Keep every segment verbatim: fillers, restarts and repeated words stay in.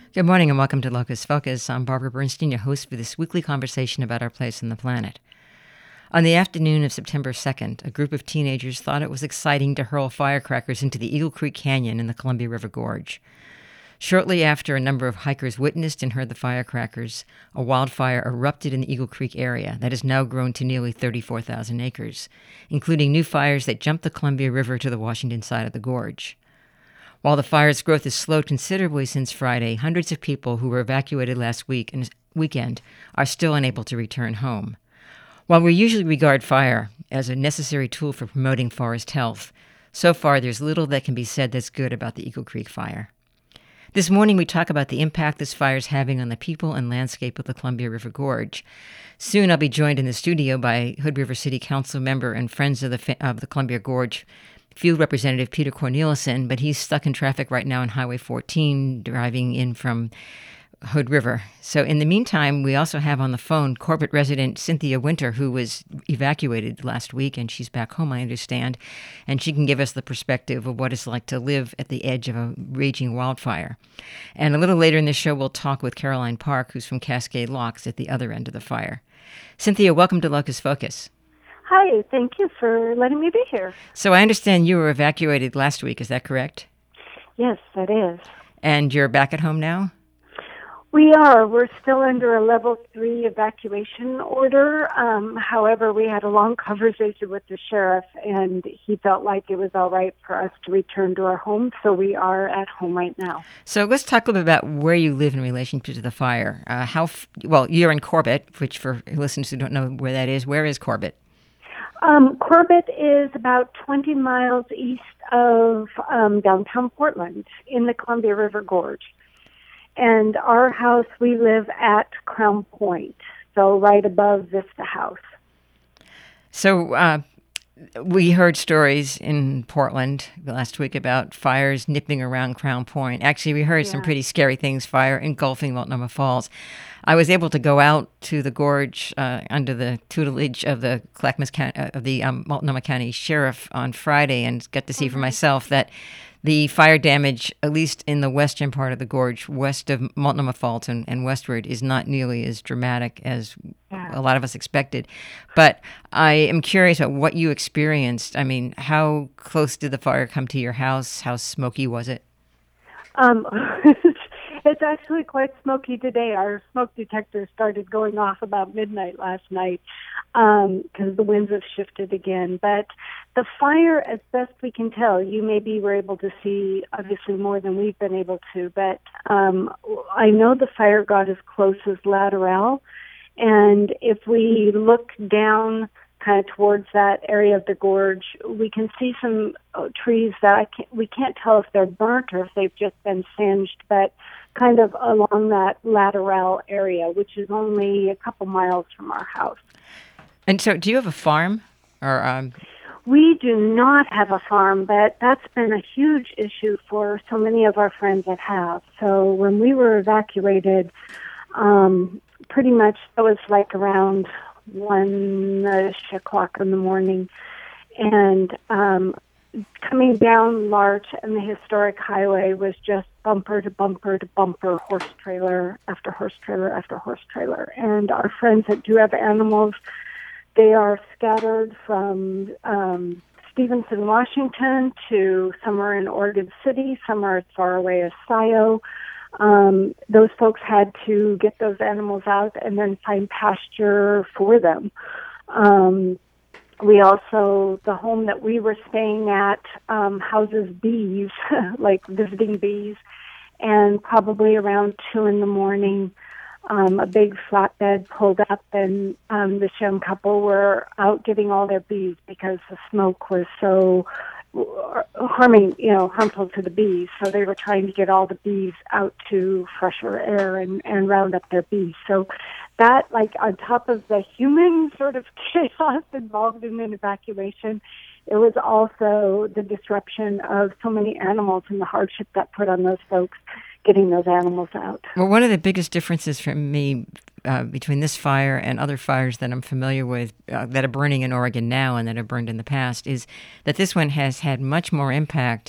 Good morning and welcome to Locus Focus. I'm Barbara Bernstein, your host for this weekly conversation about our place on the planet. On the afternoon of September second, a group of teenagers thought it was exciting to hurl firecrackers into the Eagle Creek Canyon in the Columbia River Gorge. Shortly after a number of hikers witnessed and heard the firecrackers, a wildfire erupted in the Eagle Creek area that has now grown to nearly thirty-four thousand acres, including new fires that jumped the Columbia River to the Washington side of the gorge. While the fire's growth has slowed considerably since Friday, hundreds of people who were evacuated last week and weekend are still unable to return home. While we usually regard fire as a necessary tool for promoting forest health, so far there's little that can be said that's good about the Eagle Creek fire. This morning we talk about the impact this fire is having on the people and landscape of the Columbia River Gorge. Soon I'll be joined in the studio by Hood River City Council member and Friends of the, of the Columbia Gorge Field Representative Peter Corneliuson, but he's stuck in traffic right now on Highway fourteen, driving in from Hood River. So in the meantime, we also have on the phone Corbett resident Cynthia Winter, who was evacuated last week, and she's back home, I understand, and she can give us the perspective of what it's like to live at the edge of a raging wildfire. And a little later in the show, we'll talk with Caroline Park, who's from Cascade Locks at the other end of the fire. Cynthia, welcome to Locus Focus. Hi, thank you for letting me be here. So I understand you were evacuated last week, is that correct? Yes, that is. And you're back at home now? We are. We're still under a level three evacuation order. Um, however, we had a long conversation with the sheriff, and he felt like it was all right for us to return to our home, so we are at home right now. So let's talk a little bit about where you live in relation to the fire. Uh, how f- well, you're in Corbett, which for listeners who don't know where that is, where is Corbett? Um, Corbett is about twenty miles east of um, downtown Portland in the Columbia River Gorge. And our house, we live at Crown Point, so right above Vista House. So uh, we heard stories in Portland last week about fires nipping around Crown Point. Actually, we heard yeah. some pretty scary things, fire engulfing Multnomah Falls. I was able to go out to the gorge uh, under the tutelage of the Clackamas County, uh, of the um, Multnomah County Sheriff on Friday, and got to see mm-hmm. for myself that the fire damage, at least in the western part of the gorge, west of Multnomah Falls and, and westward, is not nearly as dramatic as yeah. a lot of us expected. But I am curious about what you experienced. I mean, how close did the fire come to your house? How smoky was it? Um, it's actually quite smoky today. Our smoke detector started going off about midnight last night because um, the winds have shifted again. But the fire, as best we can tell, you maybe were able to see obviously more than we've been able to, but um, I know the fire got as close as Lateral. And if we look down kind of towards that area of the gorge, we can see some uh, trees that I can't, we can't tell if they're burnt or if they've just been singed, but kind of along that Lateral area, which is only a couple miles from our house. And so do you have a farm? or? Um... We do not have a farm, but that's been a huge issue for so many of our friends that have. So when we were evacuated, um, pretty much it was like around one-ish o'clock in the morning, and um, coming down Larch and the historic highway was just bumper to bumper to bumper, horse trailer after horse trailer after horse trailer. And our friends that do have animals, they are scattered from um, Stevenson, Washington, to some are in Oregon City, some are as far away as Scio. Um, those folks had to get those animals out and then find pasture for them. Um, we also, the home that we were staying at um, houses bees, like visiting bees, and probably around two in the morning, um, a big flatbed pulled up, and um, this young couple were out getting all their bees because the smoke was so harming, you know, harmful to the bees. So they were trying to get all the bees out to fresher air and, and round up their bees. So that, like, on top of the human sort of chaos involved in an evacuation, it was also the disruption of so many animals and the hardship that put on those folks getting those animals out. Well, one of the biggest differences for me uh, between this fire and other fires that I'm familiar with uh, that are burning in Oregon now and that have burned in the past is that this one has had much more impact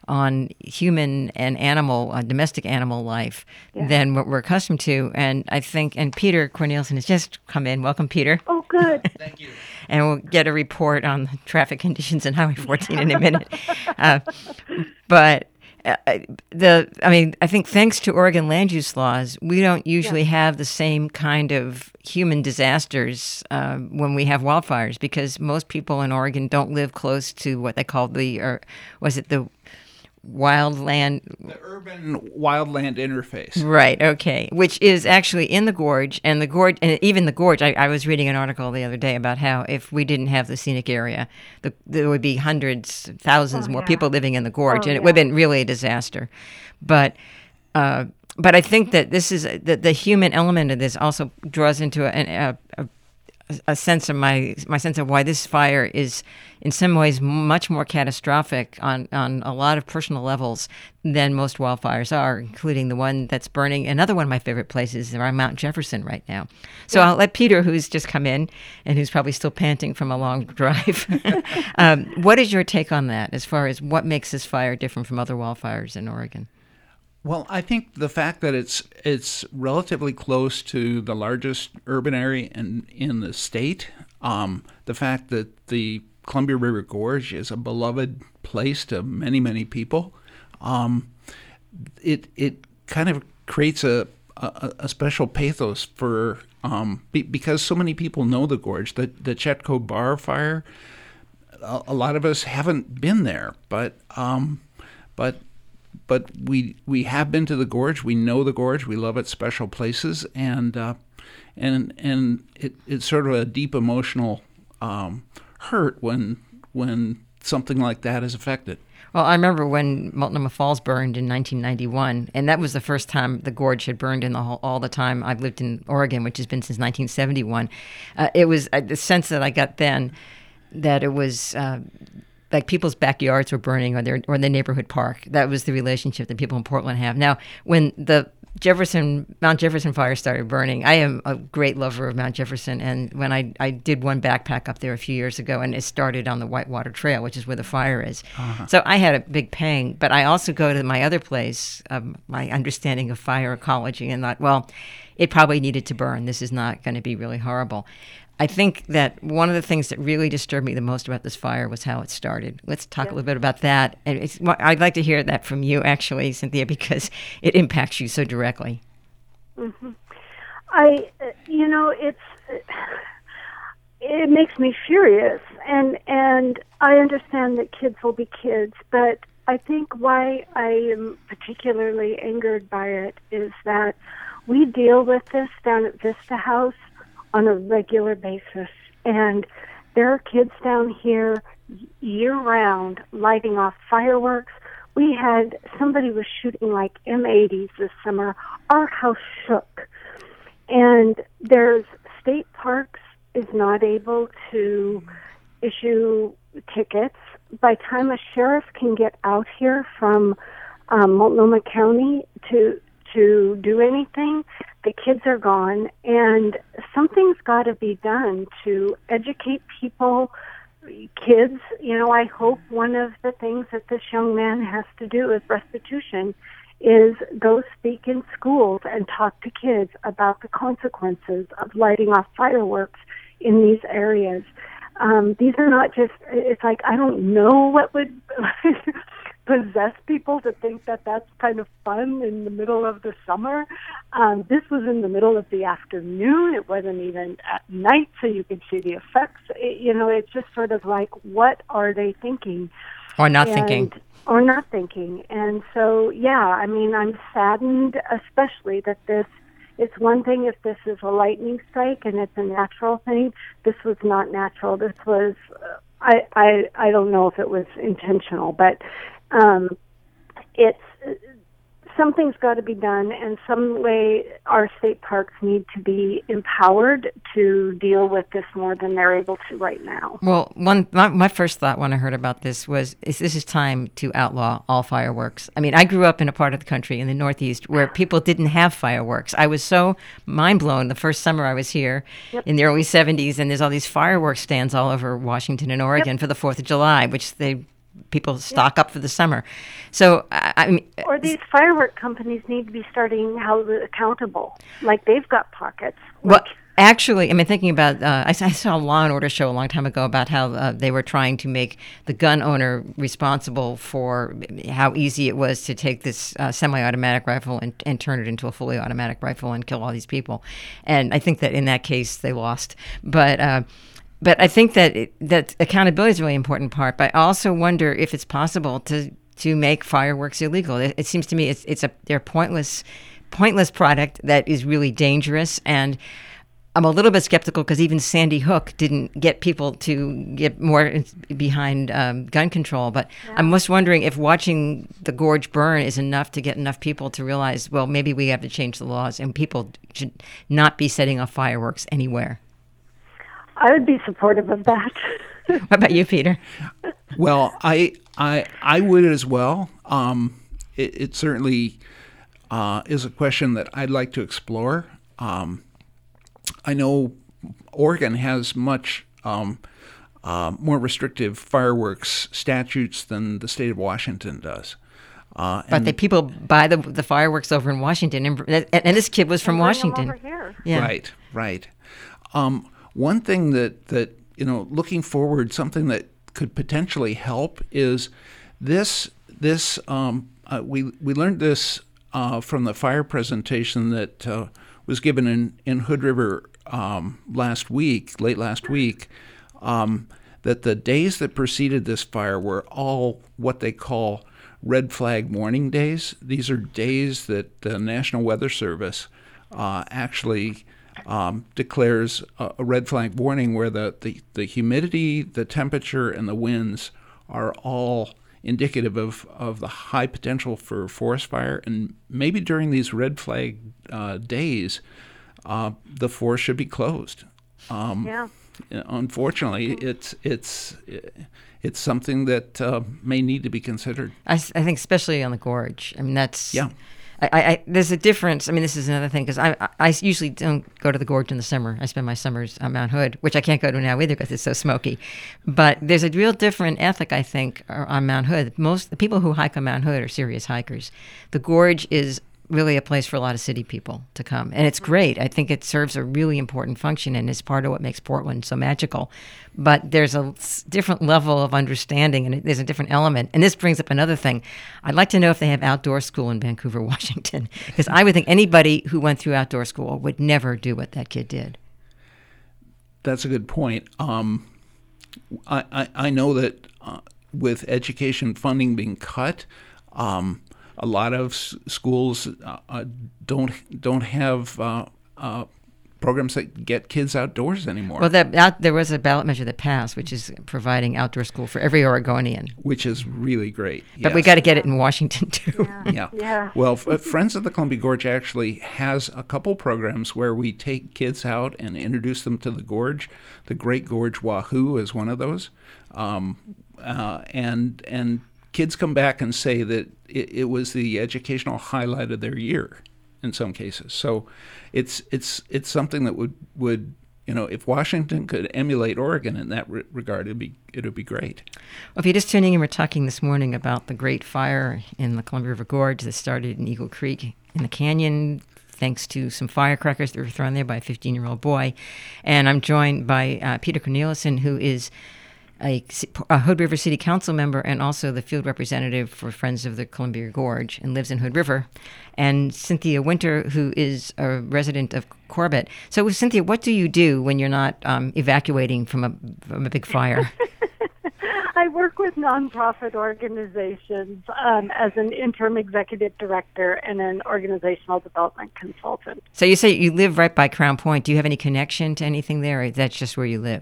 on human and animal, uh, domestic animal life Yeah. than what we're accustomed to. And I think, and Peter Corneliuson has just come in. Welcome, Peter. Oh, good. Thank you. And we'll get a report on the traffic conditions on Highway fourteen in a minute. Uh, but uh, the, I mean, I think thanks to Oregon land use laws, we don't usually Yeah. have the same kind of human disasters uh, when we have wildfires, because most people in Oregon don't live close to what they call the, or was it the wildland? The urban wildland interface. Right, okay, which is actually in the gorge, and the gorge, and even the gorge, I, I was reading an article the other day about how if we didn't have the scenic area, the, there would be hundreds, thousands Oh, more yeah. people living in the gorge, Oh, and it would have yeah. been really a disaster. But uh, but I think that this is, that the human element of this also draws into a, a, a a sense of my my sense of why this fire is in some ways much more catastrophic on, on a lot of personal levels than most wildfires are, including the one that's burning. Another one of my favorite places is around Mount Jefferson right now. So I'll let Peter, who's just come in and who's probably still panting from a long drive, um, what is your take on that as far as what makes this fire different from other wildfires in Oregon? Well, I think the fact that it's it's relatively close to the largest urban area in, in the state, um, the fact that the Columbia River Gorge is a beloved place to many, many people, um, it it kind of creates a, a, a special pathos for, um, be, because so many people know the gorge. The, the Chetco Bar fire, a, a lot of us haven't been there, but um, but But we we have been to the gorge. We know the gorge. We love its special places, and uh, and and it, it's sort of a deep emotional um, hurt when when something like that is affected. Well, I remember when Multnomah Falls burned in nineteen ninety-one, and that was the first time the gorge had burned in the whole, all the time I've lived in Oregon, which has been since nineteen seventy-one. Uh, it was uh, the sense that I got then that it was uh, like people's backyards were burning, or their or the neighborhood park. That was the relationship that people in Portland have. Now, when the Jefferson Mount Jefferson fire started burning, I am a great lover of Mount Jefferson, and when I, I did one backpack up there a few years ago, and it started on the Whitewater Trail, which is where the fire is. Uh-huh. So I had a big pang, but I also go to my other place, um, my understanding of fire ecology, and thought, well, it probably needed to burn. This is not going to be really horrible. I think that one of the things that really disturbed me the most about this fire was how it started. Let's talk yep. a little bit about that. And it's, I'd like to hear that from you, actually, Cynthia, because it impacts you so directly. Mm-hmm. I, you know, it's it makes me furious, and and I understand that kids will be kids, but I think why I am particularly angered by it is that we deal with this down at Vista House on a regular basis, and there are kids down here year-round lighting off fireworks. We had somebody was shooting like M eighties this summer. Our house shook, and there's state parks is not able to issue tickets. By the time a sheriff can get out here from um, Multnomah County to to do anything, the kids are gone, and something's got to be done to educate people, kids. You know, I hope one of the things that this young man has to do with restitution is go speak in schools and talk to kids about the consequences of lighting off fireworks in these areas. Um, these are not just, it's like, I don't know what would possess people to think that that's kind of fun in the middle of the summer. Um, this was in the middle of the afternoon. It wasn't even at night, so you could see the effects. It, you know, it's just sort of like, what are they thinking? Or not and, thinking. Or not thinking. And so, yeah, I mean, I'm saddened, especially that this, it's one thing if this is a lightning strike and it's a natural thing. This was not natural. This was, uh, I, I, I don't know if it was intentional, but Um, it's something's got to be done, and some way our state parks need to be empowered to deal with this more than they're able to right now. Well, one my, my first thought when I heard about this was, is this is time to outlaw all fireworks. I mean, I grew up in a part of the country in the Northeast where people didn't have fireworks. I was so mind blown the first summer I was here yep. in the early seventies, and there's all these fireworks stands all over Washington and Oregon yep. for the fourth of July, which they people stock yeah. up for the summer. So, I, I mean... Or these firework companies need to be starting held accountable. Like, they've got pockets. Like, well, actually, I mean, thinking about... Uh, I, I saw a Law and Order show a long time ago about how uh, they were trying to make the gun owner responsible for how easy it was to take this uh, semi-automatic rifle and, and turn it into a fully automatic rifle and kill all these people. And I think that in that case, they lost. But... Uh, But I think that it, that accountability is a really important part. But I also wonder if it's possible to, to make fireworks illegal. It, it seems to me it's it's a they're pointless pointless product that is really dangerous. And I'm a little bit skeptical because even Sandy Hook didn't get people to get more behind um, gun control. But yeah. I'm just wondering if watching the gorge burn is enough to get enough people to realize, well, maybe we have to change the laws and people should not be setting off fireworks anywhere. I would be supportive of that. What about you, Peter? Well, I I I would as well. Um, it, it certainly uh, is a question that I'd like to explore. Um, I know Oregon has much um, uh, more restrictive fireworks statutes than the state of Washington does. Uh, but the people buy the the fireworks over in Washington, and, and this kid was from and bring Washington. them over here. Yeah. Right, right. Um, One thing that, that, you know, looking forward, something that could potentially help is this, this um, uh, we, we learned this uh, from the fire presentation that uh, was given in, in Hood River um, last week, late last week, um, that the days that preceded this fire were all what they call red flag warning days. These are days that the National Weather Service uh, actually Um, declares a, a red flag warning where the, the, the humidity, the temperature, and the winds are all indicative of, of the high potential for forest fire. And maybe during these red flag uh, days, uh, the forest should be closed. Um, yeah. Unfortunately, it's it's it's something that uh, may need to be considered. I, I think especially on the gorge. I mean, that's... Yeah. I, I, there's a difference. I mean, this is another thing, because I, I usually don't go to the gorge in the summer. I spend my summers on Mount Hood, which I can't go to now either because it's so smoky. But there's a real different ethic, I think, on Mount Hood. Most the people who hike on Mount Hood are serious hikers. The gorge is really a place for a lot of city people to come. And it's great. I think it serves a really important function and is part of what makes Portland so magical. But there's a different level of understanding, and there's a different element. And this brings up another thing. I'd like to know if they have outdoor school in Vancouver, Washington, because I would think anybody who went through outdoor school would never do what that kid did. That's a good point. Um, I, I, I know that uh, with education funding being cut, um, a lot of s- schools uh, don't don't have uh, uh, programs that get kids outdoors anymore. Well, that, out, there was a ballot measure that passed, which is providing outdoor school for every Oregonian. Which is really great. But yes. we got to get it in Washington, too. Yeah. Yeah. yeah. Well, F- Friends of the Columbia Gorge actually has a couple programs where we take kids out and introduce them to the gorge. The Great Gorge Wahoo is one of those. Um, uh, and and kids come back and say that it, it was the educational highlight of their year in some cases. So it's it's it's something that would, would you know, if Washington could emulate Oregon in that re- regard, it'd be it'd be great. Well, if you're just tuning in, we're talking this morning about the great fire in the Columbia River Gorge that started in Eagle Creek in the canyon, thanks to some firecrackers that were thrown there by a fifteen-year-old boy. And I'm joined by uh, Peter Corneliuson, who is A, a Hood River City Council member and also the field representative for Friends of the Columbia Gorge and lives in Hood River, and Cynthia Winter, who is a resident of Corbett. So, Cynthia, what do you do when you're not um, evacuating from a from a big fire? I work with nonprofit organizations um, as an interim executive director and an organizational development consultant. So you say you live right by Crown Point. Do you have any connection to anything there, or that's just where you live?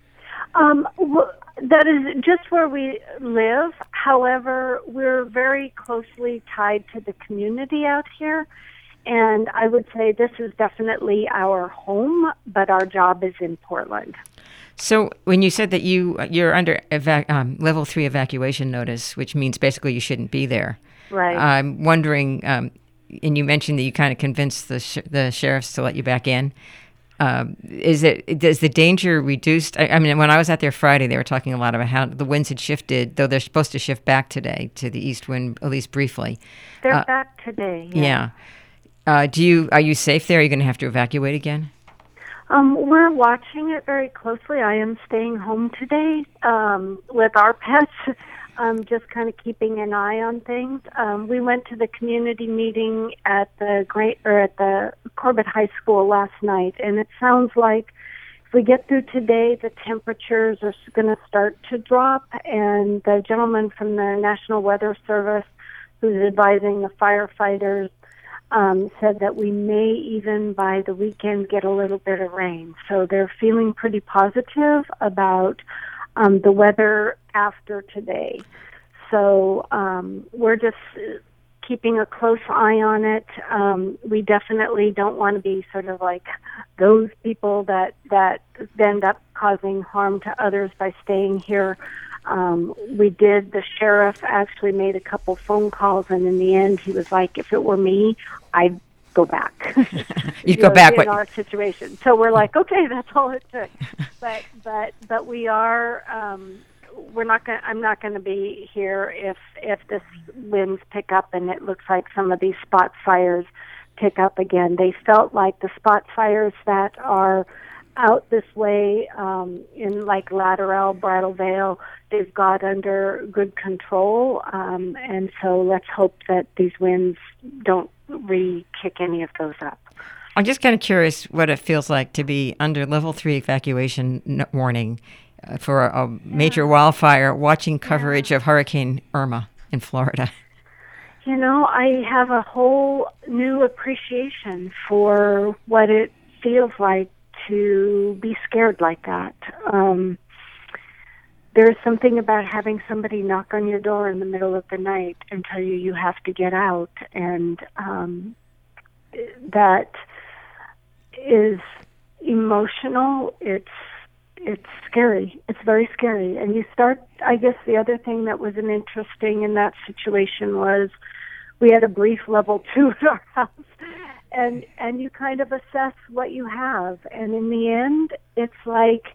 Um, well, that is just where we live. However, we're very closely tied to the community out here. And I would say this is definitely our home, but our job is in Portland. So when you said that you, you're under eva- um, level three evacuation notice, which means basically you shouldn't be there. Right. I'm wondering, um, and you mentioned that you kind of convinced the sh- the sheriffs to let you back in. Um, is it is the danger reduced? I, I mean, when I was out there Friday, they were talking a lot about how the winds had shifted, though they're supposed to shift back today to the east wind, at least briefly. They're uh, back today. Yeah. Yeah. Uh, do you are you safe there? Are you going to have to evacuate again? Um, we're watching it very closely. I am staying home today um, with our pets, um, just kind of keeping an eye on things. Um, we went to the community meeting at the Great or at the Corbett High School last night, and it sounds like if we get through today, the temperatures are going to start to drop. And the gentleman from the National Weather Service, who's advising the firefighters, Um, said that we may even by the weekend get a little bit of rain. So they're feeling pretty positive about um, the weather after today. So um, we're just keeping a close eye on it. Um, we definitely don't want to be sort of like those people that, that end up causing harm to others by staying here. Um, we did, the sheriff actually made a couple phone calls, and in the end, he was like, if it were me, I'd go back. You'd go know, back. In what? Our situation. So we're like, okay, that's all it took. But, but, but we are, um, we're not going I'm not going to be here if, if this winds pick up and it looks like some of these spot fires pick up again. They felt like the spot fires that are out this way um, in like Lateral, Bridal Veil, they've got under good control, um, and so let's hope that these winds don't re-kick any of those up. I'm just kind of curious what it feels like to be under level three evacuation warning uh, for a, a major yeah. wildfire, watching coverage yeah. of Hurricane Irma in Florida. You know, I have a whole new appreciation for what it feels like to be scared like that. Um, there's something about having somebody knock on your door in the middle of the night and tell you you have to get out, and um, that is emotional. It's it's scary. It's very scary. And you start, I guess the other thing that was an interesting in that situation was we had a brief level two at our house. And and you kind of assess what you have, and in the end, it's like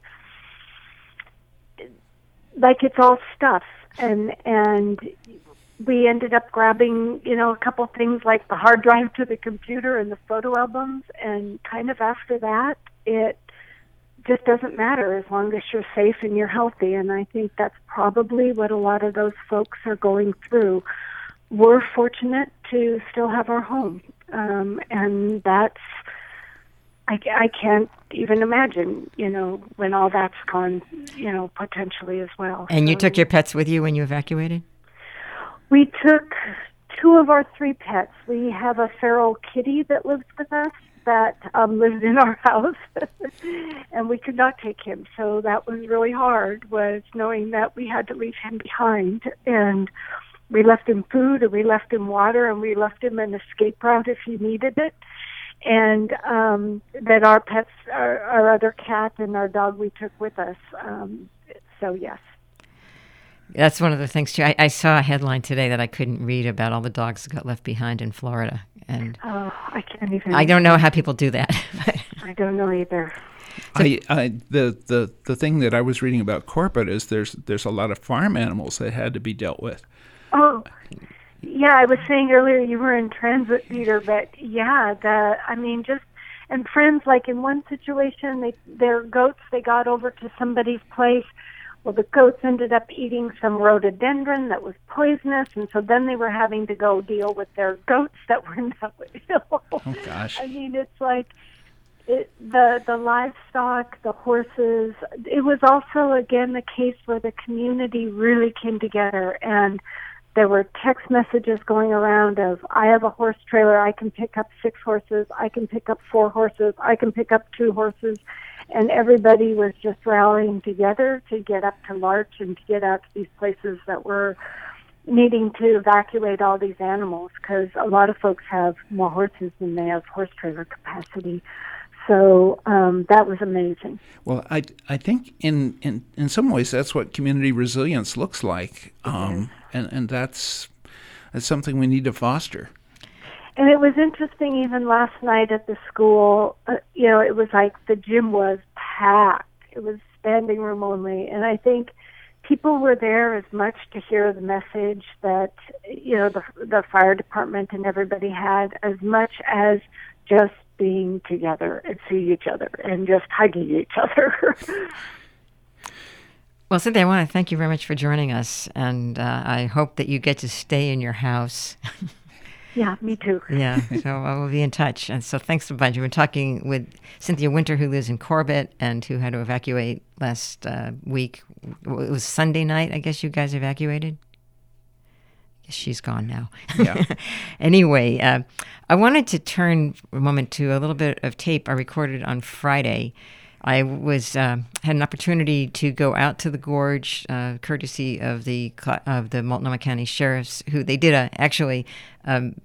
like it's all stuff. And and we ended up grabbing, you know, a couple things like the hard drive to the computer and the photo albums, and kind of after that, it just doesn't matter as long as you're safe and you're healthy. And I think that's probably what a lot of those folks are going through. We're fortunate to still have our home. Um, and that's, I, I can't even imagine, you know, when all that's gone, you know, potentially as well. And you so, took your pets with you when you evacuated? We took two of our three pets. We have a feral kitty that lives with us that um, lives in our house, and we could not take him. So that was really hard, was knowing that we had to leave him behind. And we left him food, and we left him water, and we left him an escape route if he needed it. And um, that our pets, our, our other cat and our dog, we took with us. Um, so, yes. That's one of the things, too. I, I saw a headline today that I couldn't read about all the dogs that got left behind in Florida. And oh, I can't even. I don't know how people do that. I don't know either. I, I the, the the thing that I was reading about Corbett is there's there's a lot of farm animals that had to be dealt with. Oh, yeah, I was saying earlier you were in transit, Peter, but yeah, the I mean, just, and friends, like in one situation, they their goats, they got over to somebody's place. Well, the goats ended up eating some rhododendron that was poisonous, and so then they were having to go deal with their goats that were now ill. Oh, gosh. I mean, it's like it, the the livestock, the horses. It was also, again, the case where the community really came together, and there were text messages going around of, I have a horse trailer, I can pick up six horses, I can pick up four horses, I can pick up two horses. And everybody was just rallying together to get up to Larch and to get out to these places that were needing to evacuate all these animals, because a lot of folks have more horses than they have horse trailer capacity. So um, that was amazing. Well, I, I think in, in, in some ways that's what community resilience looks like, um, and, and that's, that's something we need to foster. And it was interesting, even last night at the school, uh, you know, it was like the gym was packed. It was standing room only. And I think people were there as much to hear the message that, you know, the, the fire department and everybody had, as much as just being together and seeing each other and just hugging each other. Well, Cynthia, I want to thank you very much for joining us, and uh, I hope that you get to stay in your house. Yeah, me too. Yeah, so I will be in touch. And so thanks a bunch. We've been talking with Cynthia Winter, who lives in Corbett and who had to evacuate last uh, week. It was Sunday night, I guess you guys evacuated? Yes, she's gone now. Yeah. Anyway, uh, I wanted to turn for a moment to a little bit of tape I recorded on Friday. I was uh, had an opportunity to go out to the gorge, uh, courtesy of the of the Multnomah County Sheriffs, who they did a actually um,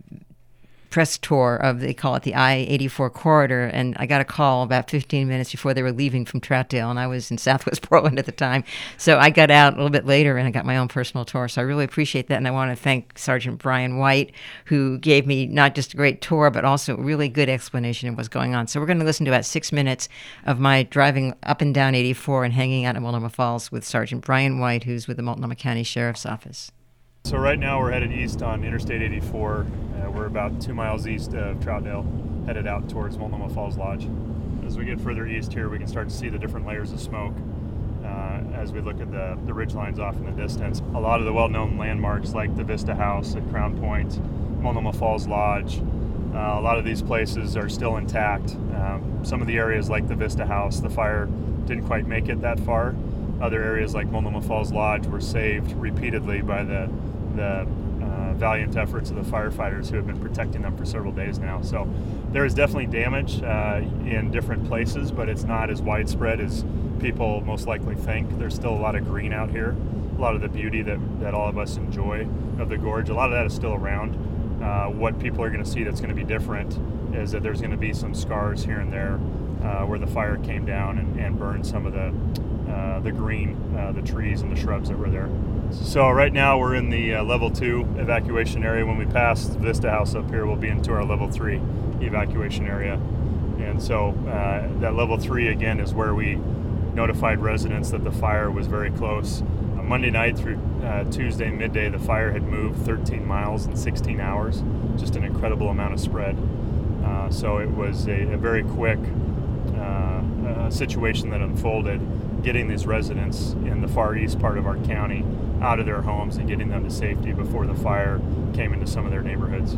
press tour of, they call it the I eighty-four corridor, and I got a call about fifteen minutes before they were leaving from Troutdale, and I was in Southwest Portland at the time. So I got out a little bit later, and I got my own personal tour. So I really appreciate that, and I want to thank Sergeant Brian White, who gave me not just a great tour, but also a really good explanation of what's going on. So we're going to listen to about six minutes of my driving up and down eighty-four and hanging out at Multnomah Falls with Sergeant Brian White, who's with the Multnomah County Sheriff's Office. So right now we're headed east on Interstate eighty-four. Uh, we're about two miles east of Troutdale, headed out towards Multnomah Falls Lodge. As we get further east here, we can start to see the different layers of smoke uh, as we look at the, the ridge lines off in the distance. A lot of the well-known landmarks like the Vista House at Crown Point, Multnomah Falls Lodge, uh, a lot of these places are still intact. Um, some of the areas like the Vista House, the fire didn't quite make it that far. Other areas like Multnomah Falls Lodge were saved repeatedly by the the uh, valiant efforts of the firefighters who have been protecting them for several days now. So there is definitely damage uh, in different places, but it's not as widespread as people most likely think. There's still a lot of green out here, a lot of the beauty that, that all of us enjoy of the gorge. A lot of that is still around. Uh, what people are going to see that's going to be different is that there's going to be some scars here and there uh, where the fire came down and, and burned some of the uh, the green, uh, the trees and the shrubs that were there. So right now we're in the uh, level two evacuation area. When we pass the Vista House up here, we'll be into our level three evacuation area. And so uh, that level three again is where we notified residents that the fire was very close. Uh, Monday night through uh, Tuesday midday, the fire had moved thirteen miles in sixteen hours, just an incredible amount of spread. Uh, so it was a, a very quick uh, uh, situation that unfolded, getting these residents in the far east part of our county out of their homes and getting them to safety before the fire came into some of their neighborhoods.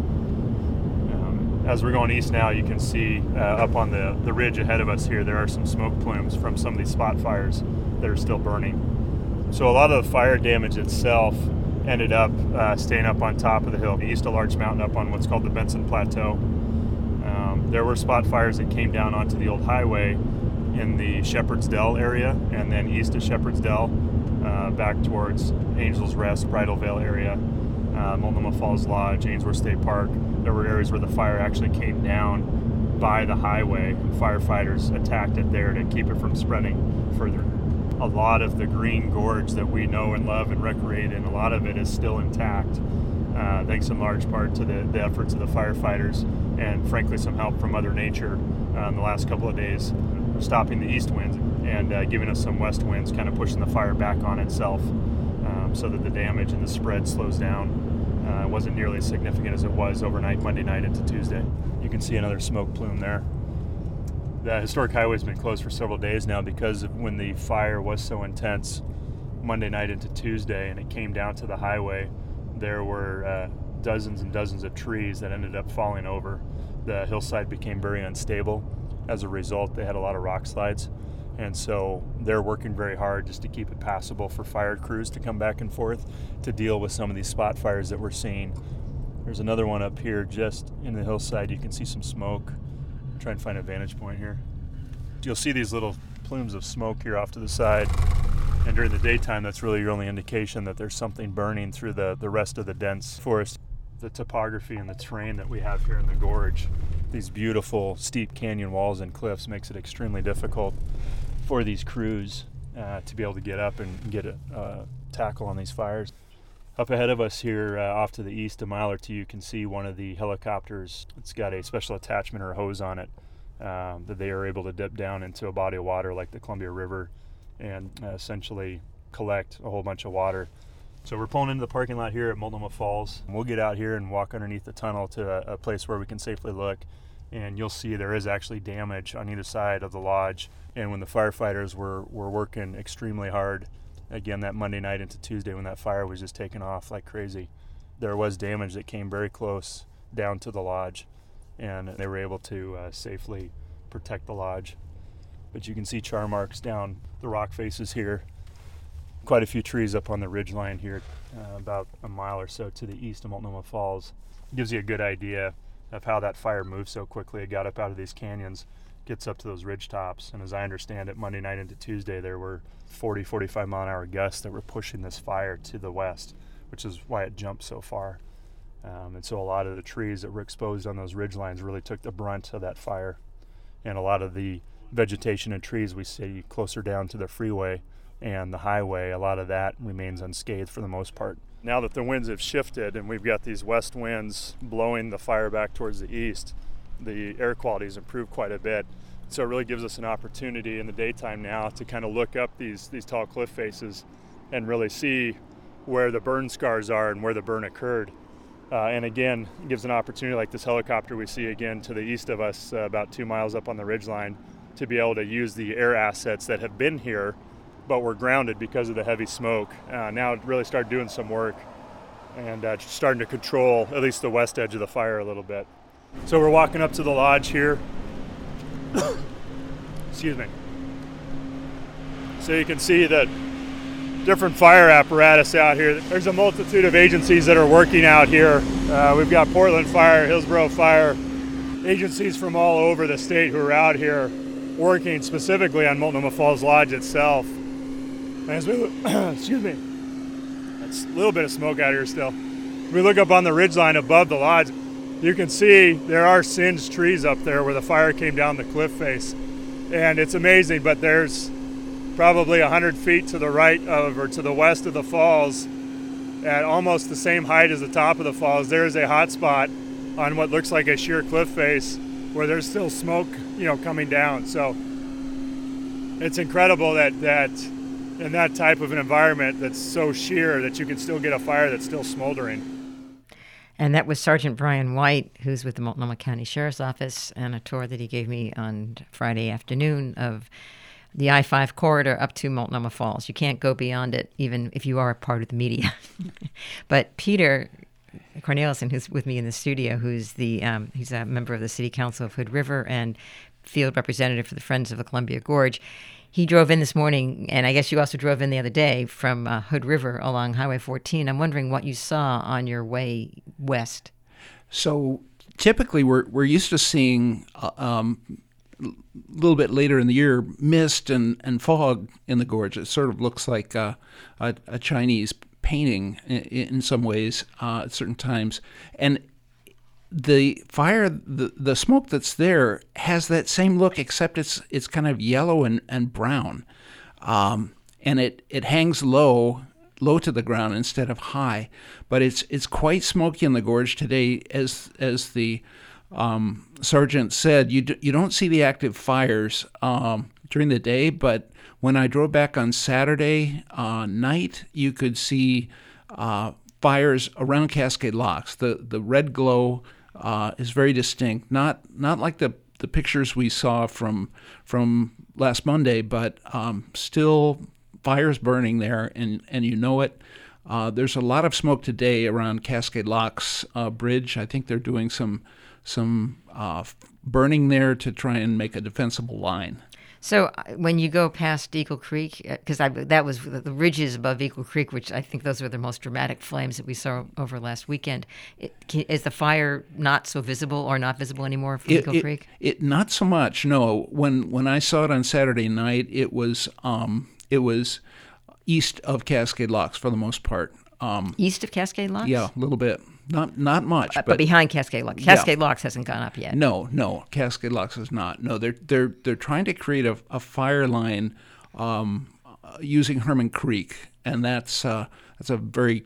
Um, as we're going east now, you can see uh, up on the, the ridge ahead of us here, there are some smoke plumes from some of these spot fires that are still burning. So a lot of the fire damage itself ended up uh, staying up on top of the hill, east of Larch Mountain, up on what's called the Benson Plateau. Um, there were spot fires that came down onto the old highway in the Shepherd's Dell area, and then east of Shepherd's Dell, uh, back towards Angel's Rest, Bridal Veil area, uh, Multnomah Falls Lodge, Ainsworth State Park. There were areas where the fire actually came down by the highway, and firefighters attacked it there to keep it from spreading further. A lot of the green gorge that we know and love and recreate in, a lot of it is still intact, uh, thanks in large part to the, the efforts of the firefighters and frankly some help from Mother Nature uh, in the last couple of days, stopping the east winds and uh, giving us some west winds, kind of pushing the fire back on itself um, so that the damage and the spread slows down. Uh, it wasn't nearly as significant as it was overnight, Monday night into Tuesday. You can see another smoke plume there. The historic highway has been closed for several days now because of when the fire was so intense Monday night into Tuesday and it came down to the highway. There were uh, dozens and dozens of trees that ended up falling over. The hillside became very unstable. As a result, they had a lot of rock slides, and so they're working very hard just to keep it passable for fire crews to come back and forth to deal with some of these spot fires that we're seeing. There's another one up here just in the hillside. You can see some smoke. Try and find a vantage point here. You'll see these little plumes of smoke here off to the side, and during the daytime that's really your only indication that there's something burning through the, the rest of the dense forest. The topography and the terrain that we have here in the gorge, these beautiful steep canyon walls and cliffs, makes it extremely difficult for these crews uh, to be able to get up and get a uh, tackle on these fires. Up ahead of us here, uh, off to the east, a mile or two, you can see one of the helicopters. It's got a special attachment or hose on it um, that they are able to dip down into a body of water like the Columbia River and uh, essentially collect a whole bunch of water. So we're pulling into the parking lot here at Multnomah Falls. We'll get out here and walk underneath the tunnel to a, a place where we can safely look, and you'll see there is actually damage on either side of the lodge. And when the firefighters were, were working extremely hard, again, that Monday night into Tuesday when that fire was just taking off like crazy, there was damage that came very close down to the lodge, and they were able to uh, safely protect the lodge. But you can see char marks down the rock faces here. Quite a few trees up on the ridge line here, uh, about a mile or so to the east of Multnomah Falls. It gives you a good idea of how that fire moved so quickly. It got up out of these canyons, gets up to those ridge tops, and as I understand it, Monday night into Tuesday there were forty, forty-five mile an hour gusts that were pushing this fire to the west, which is why it jumped so far. Um, and so a lot of the trees that were exposed on those ridge lines really took the brunt of that fire. And a lot of the vegetation and trees we see closer down to the freeway and the highway, a lot of that remains unscathed for the most part. Now that the winds have shifted and we've got these west winds blowing the fire back towards the east, the air quality has improved quite a bit. So it really gives us an opportunity in the daytime now to kind of look up these these tall cliff faces and really see where the burn scars are and where the burn occurred. Uh, and again, it gives an opportunity like this helicopter we see again to the east of us, uh, about two miles up on the ridgeline, to be able to use the air assets that have been here but were grounded because of the heavy smoke. Uh, now it really started doing some work and uh, starting to control at least the west edge of the fire a little bit. So we're walking up to the lodge here. Excuse me. So you can see that different fire apparatus out here. There's a multitude of agencies that are working out here. Uh, we've got Portland Fire, Hillsborough Fire, agencies from all over the state who are out here working specifically on Multnomah Falls Lodge itself. As we, excuse me, that's a little bit of smoke out here still. If we look up on the ridgeline above the lodge, you can see there are singed trees up there where the fire came down the cliff face. And it's amazing, but there's probably one hundred feet to the right of, or to the west of the falls, at almost the same height as the top of the falls, there is a hot spot on what looks like a sheer cliff face where there's still smoke, you know, coming down. So it's incredible that, that in that type of an environment that's so sheer that you can still get a fire that's still smoldering. And that was Sergeant Brian White, who's with the Multnomah County Sheriff's Office, and a tour that he gave me on Friday afternoon of the I five corridor up to Multnomah Falls. You can't go beyond it, even if you are a part of the media. But Peter Corneliuson, who's with me in the studio, who's the um, he's a member of the City Council of Hood River and field representative for the Friends of the Columbia Gorge, he drove in this morning, and I guess you also drove in the other day from uh, Hood River along Highway fourteen. I'm wondering what you saw on your way west. So typically we're we're used to seeing uh, um, a little bit later in the year mist and, and fog in the gorge. It sort of looks like uh, a, a Chinese painting in, in some ways uh, at certain times. And the fire, the, the smoke that's there has that same look, except it's it's kind of yellow and, and brown. Um, and it, it hangs low low to the ground instead of high. But it's it's quite smoky in the gorge today. As as the um, sergeant said, you, do, you don't see the active fires um, during the day, but when I drove back on Saturday uh, night, you could see uh, fires around Cascade Locks. The, the red glow Uh, is very distinct, not not like the, the pictures we saw from from last Monday, but um, still fires burning there, and, and you know it. Uh, there's a lot of smoke today around Cascade Locks uh, Bridge. I think they're doing some some uh, burning there to try and make a defensible line. So uh, when you go past Eagle Creek, because uh, that was the, the ridges above Eagle Creek, which I think those were the most dramatic flames that we saw over last weekend. It, can, is the fire not so visible or not visible anymore from it, Eagle it, Creek? It not so much. No, when when I saw it on Saturday night, it was um, it was east of Cascade Locks for the most part. Um, east of Cascade Locks? Yeah, a little bit. Not not much, uh, but, but behind Cascade Locks. Cascade yeah. Locks hasn't gone up yet. No, no, Cascade Locks is not. No, they're they're they're trying to create a, a fire line um, uh, using Herman Creek, and that's uh, that's a very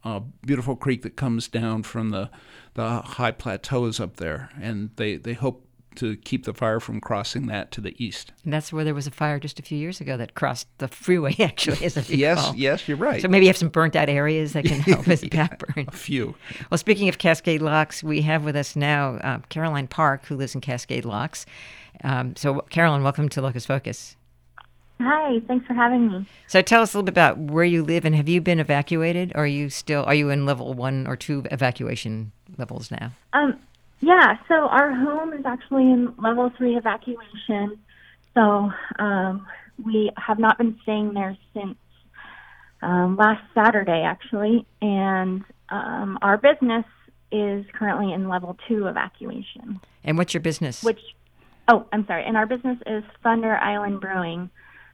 a beautiful creek that comes down from the the high plateaus up there, and they, they hope to keep the fire from crossing that to the east. And that's where there was a fire just a few years ago that crossed the freeway, actually, as I recall. Yes, yes, you're right. So maybe you have some burnt-out areas that can help as a backburn. A few. Well, speaking of Cascade Locks, we have with us now uh, Caroline Park, who lives in Cascade Locks. Um, so, Caroline, welcome to Locus Focus. Hi, thanks for having me. So tell us a little bit about where you live, and have you been evacuated, or are you still, are you in level one or two evacuation levels now? Um, yeah, so our home is actually in level three evacuation. So um, we have not been staying there since um, last Saturday, actually, and um, our business is currently in level two evacuation. And what's your business? Which, oh, I'm sorry, and our business is Thunder Island Brewing.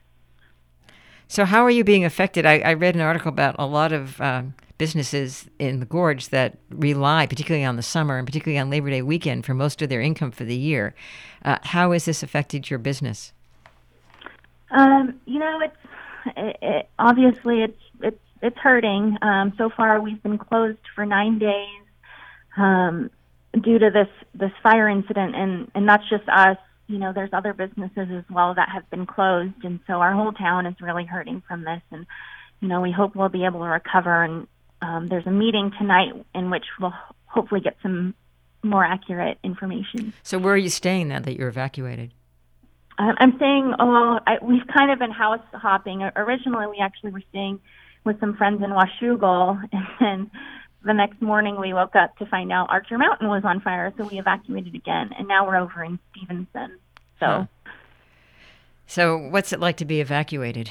So how are you being affected? I, I read an article about a lot of um, businesses in the Gorge that rely, particularly on the summer and particularly on Labor Day weekend, for most of their income for the year. Uh, how has this affected your business? Um, you know, it's it, it, obviously it's it's it's hurting. Um, so far, we've been closed for nine days um, due to this this fire incident, and and not just us. You know, there's other businesses as well that have been closed, and so our whole town is really hurting from this. And, you know, we hope we'll be able to recover. And um, there's a meeting tonight in which we'll hopefully get some more accurate information. So where are you staying now that you're evacuated? Um, I'm staying, oh, I, we've kind of been house hopping. Originally, we actually were staying with some friends in Washougal, and then the next morning we woke up to find out Archer Mountain was on fire, so we evacuated again, and now we're over in Stevenson. So, huh. So what's it like to be evacuated?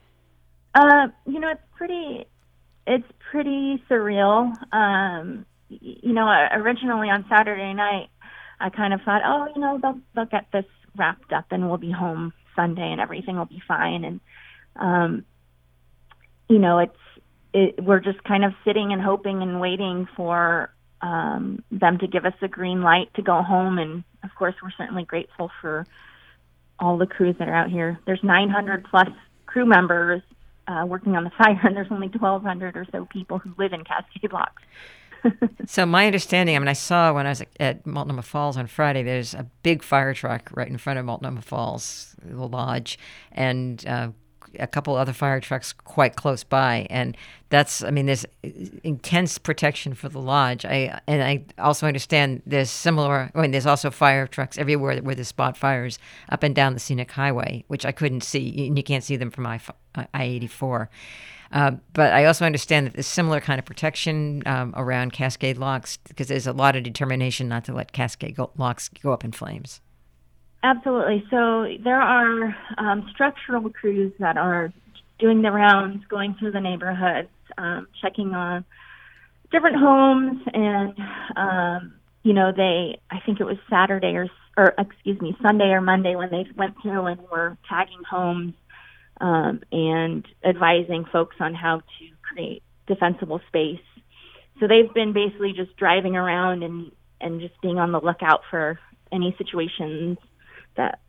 Uh, you know, it's pretty, it's pretty surreal. Um, you know, originally on Saturday night, I kind of thought, oh, you know, they'll they'll get this wrapped up, and we'll be home Sunday, and everything will be fine. And, um, you know, it's. It, we're just kind of sitting and hoping and waiting for um, them to give us a green light to go home. And, of course, we're certainly grateful for all the crews that are out here. There's nine hundred plus crew members uh, working on the fire, and there's only twelve hundred or so people who live in Cascade Locks. So my understanding, I mean, I saw when I was at Multnomah Falls on Friday, there's a big fire truck right in front of Multnomah Falls, the lodge, and uh, a couple other fire trucks quite close by. And that's, I mean, there's intense protection for the lodge. I And I also understand there's similar, I mean, there's also fire trucks everywhere where there's spot fires up and down the scenic highway, which I couldn't see, and you can't see them from I eighty-four. Uh, but I also understand that there's similar kind of protection um, around Cascade Locks, because there's a lot of determination not to let Cascade go- Locks go up in flames. Absolutely. So there are um, structural crews that are doing the rounds, going through the neighborhoods, um, checking on different homes. And, um, you know, they, I think it was Saturday or, or, excuse me, Sunday or Monday when they went through and were tagging homes um, and advising folks on how to create defensible space. So they've been basically just driving around and, and just being on the lookout for any situations that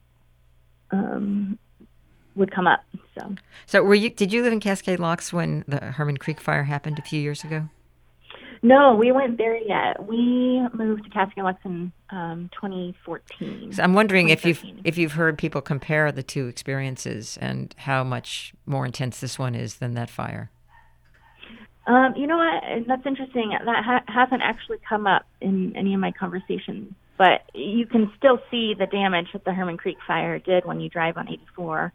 um, would come up. So, so were you? Did you live in Cascade Locks when the Herman Creek fire happened a few years ago? No, we weren't there yet. We moved to Cascade Locks in um, twenty fourteen. So I'm wondering if you've if you've heard people compare the two experiences and how much more intense this one is than that fire. Um, you know what? That's interesting. That ha- hasn't actually come up in any of my conversations. But you can still see the damage that the Herman Creek fire did when you drive on eighty-four.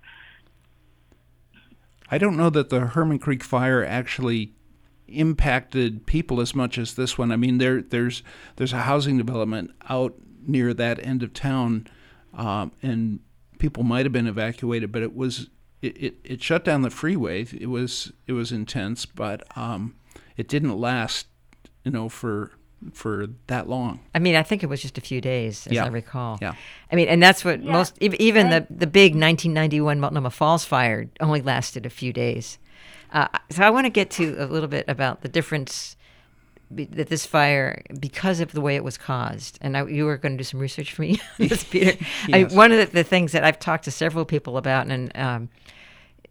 I don't know that the Herman Creek fire actually impacted people as much as this one. I mean, there there's there's a housing development out near that end of town, um, and people might have been evacuated, but it was it, it, it shut down the freeway. It was it was intense, but um, it didn't last, you know, for. for that long. I mean, I think it was just a few days, as yeah. I recall. Yeah. I mean, and that's what yeah. most, even the, the big nineteen ninety-one Multnomah Falls fire only lasted a few days. Uh, so I want to get to a little bit about the difference be, that this fire, because of the way it was caused, and I, you were going to do some research for me, this, Peter. Yes. I, one of the, the things that I've talked to several people about, and um,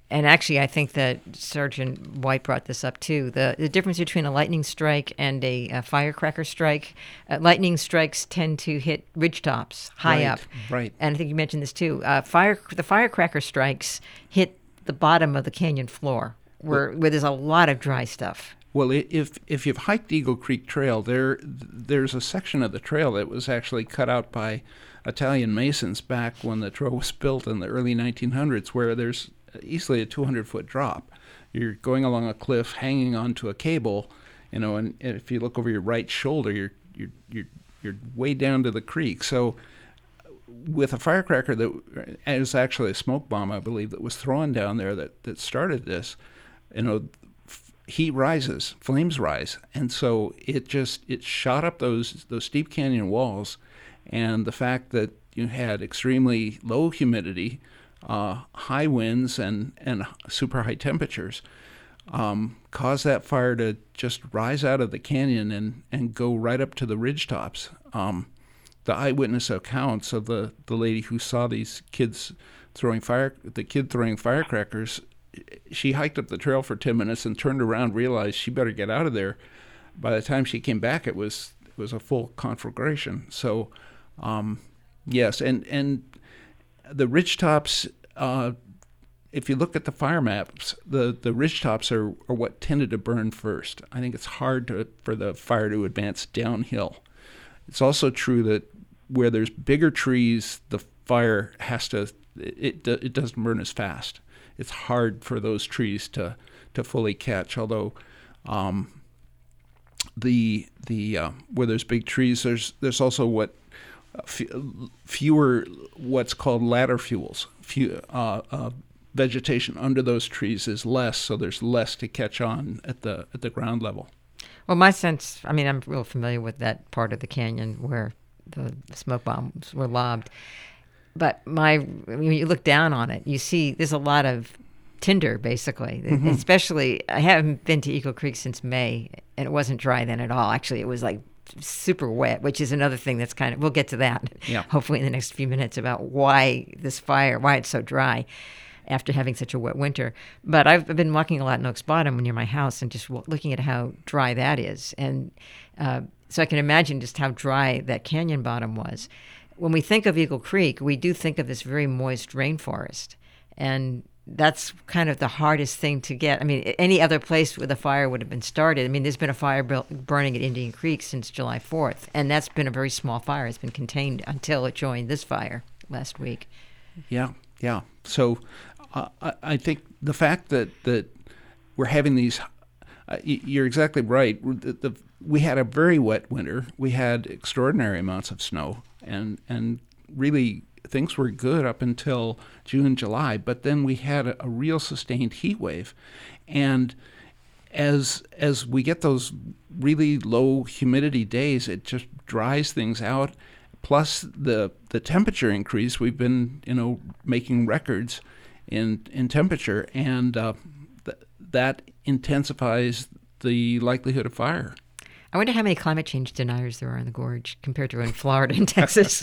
and actually, I think that Sergeant White brought this up too. The the difference between a lightning strike and a, a firecracker strike. Uh, lightning strikes tend to hit ridgetops high right, up, right? And I think you mentioned this too. Uh, fire the firecracker strikes hit the bottom of the canyon floor, where well, where there's a lot of dry stuff. Well, if if you've hiked Eagle Creek Trail, there there's a section of the trail that was actually cut out by Italian masons back when the trail was built in the early nineteen hundreds, where there's easily a two hundred foot drop. You're going along a cliff, hanging onto a cable, you know, and if you look over your right shoulder, you're you're you're you're way down to the creek. So, with a firecracker that is actually a smoke bomb, I believe, that was thrown down there that that started this, you know. Heat rises, flames rise, and so it just it shot up those those steep canyon walls, and the fact that you had extremely low humidity, uh, high winds, and and super high temperatures um, caused that fire to just rise out of the canyon and, and go right up to the ridge tops. Um, the eyewitness accounts of the, the lady who saw these kids throwing fire, the kid throwing firecrackers. She hiked up the trail for ten minutes and turned around, realized she better get out of there. By the time she came back, it was it was a full conflagration. So, um, yes, and and the ridge tops. Uh, if you look at the fire maps, the the ridge tops are, are what tended to burn first. I think it's hard to, for the fire to advance downhill. It's also true that where there's bigger trees, the fire has to it it doesn't burn as fast. It's hard for those trees to, to fully catch. Although, um, the the uh, where there's big trees, there's there's also what uh, f- fewer what's called ladder fuels. Few, uh, uh, vegetation under those trees is less, so there's less to catch on at the at the ground level. Well, my sense, I mean, I'm real familiar with that part of the canyon where the smoke bombs were lobbed. But my, when you look down on it, you see there's a lot of tinder, basically. Mm-hmm. Especially, I haven't been to Eagle Creek since May, and it wasn't dry then at all. Actually, it was like super wet, which is another thing that's kind of, we'll get to that, yeah. hopefully in the next few minutes, about why this fire, why it's so dry after having such a wet winter. But I've been walking a lot in Oaks Bottom near my house and just looking at how dry that is. And uh, so I can imagine just how dry that canyon bottom was. When we think of Eagle Creek, we do think of this very moist rainforest. And that's kind of the hardest thing to get. I mean, any other place where the fire would have been started. I mean, there's been a fire burning at Indian Creek since July fourth, and that's been a very small fire. It's been contained until it joined this fire last week. Yeah, yeah. So uh, I, I think the fact that, that we're having these, uh, you're exactly right. The, the, we had a very wet winter. We had extraordinary amounts of snow. And and really, things were good up until June, July. But then we had a, a real sustained heat wave. And as as we get those really low humidity days, it just dries things out. Plus the the temperature increase. We've been, you know, making records in in temperature, and uh, th- that intensifies the likelihood of fire. I wonder how many climate change deniers there are in the gorge compared to in Florida and Texas.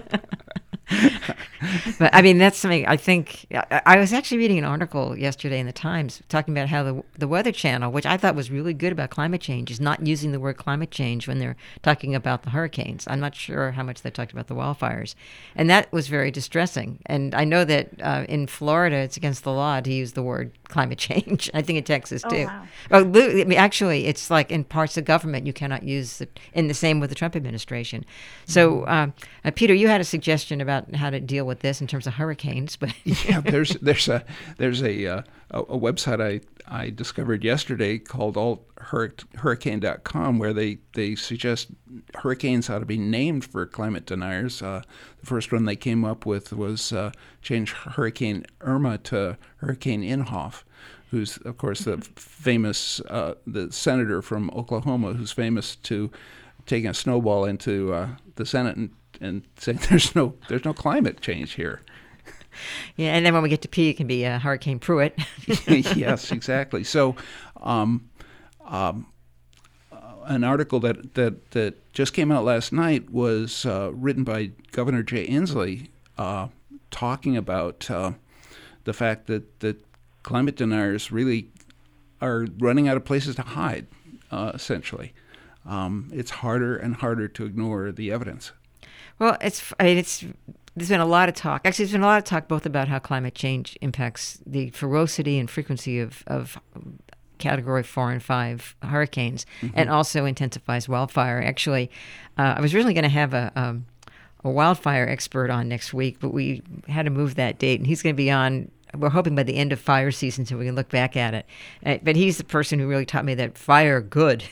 But I mean, that's something I think. I, I was actually reading an article yesterday in the Times talking about how the the Weather Channel, which I thought was really good about climate change, is not using the word climate change when they're talking about the hurricanes. I'm not sure how much they talked about the wildfires, and that was very distressing. And I know that uh, in Florida, it's against the law to use the word climate change. I think in Texas too. Oh, wow. Oh, I mean, actually, it's like in parts of government you cannot use it. In the same with the Trump administration. So, um, uh, Peter, you had a suggestion about how to deal with this in terms of hurricanes, but yeah, there's there's a there's a uh, a, a website I, I discovered yesterday called alt hurricane dot com where they, they suggest hurricanes ought to be named for climate deniers. Uh, the first one they came up with was uh, change Hurricane Irma to Hurricane Inhofe, who's of course the famous uh, the senator from Oklahoma who's famous to taking a snowball into uh, the Senate and and saying there's no there's no climate change here. Yeah, and then when we get to P, it can be uh, Hurricane Pruitt. Yes, exactly. So, um, um, uh, an article that, that, that just came out last night was uh, written by Governor Jay Inslee, uh, talking about uh, the fact that, that climate deniers really are running out of places to hide, uh, essentially. Um, it's harder and harder to ignore the evidence. Well, it's I mean, it's there's been a lot of talk. Actually, there's been a lot of talk both about how climate change impacts the ferocity and frequency of, of Category four and five hurricanes, mm-hmm. and also intensifies wildfire. Actually, uh, I was originally going to have a, um, a wildfire expert on next week, but we had to move that date, and he's going to be on, we're hoping by the end of fire season so we can look back at it. Uh, but he's the person who really taught me that fire good,